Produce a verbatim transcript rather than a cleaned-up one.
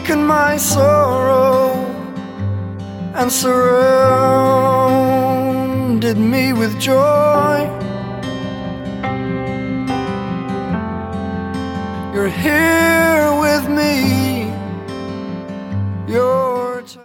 taken my sorrow and surrounded me with joy. You're here with me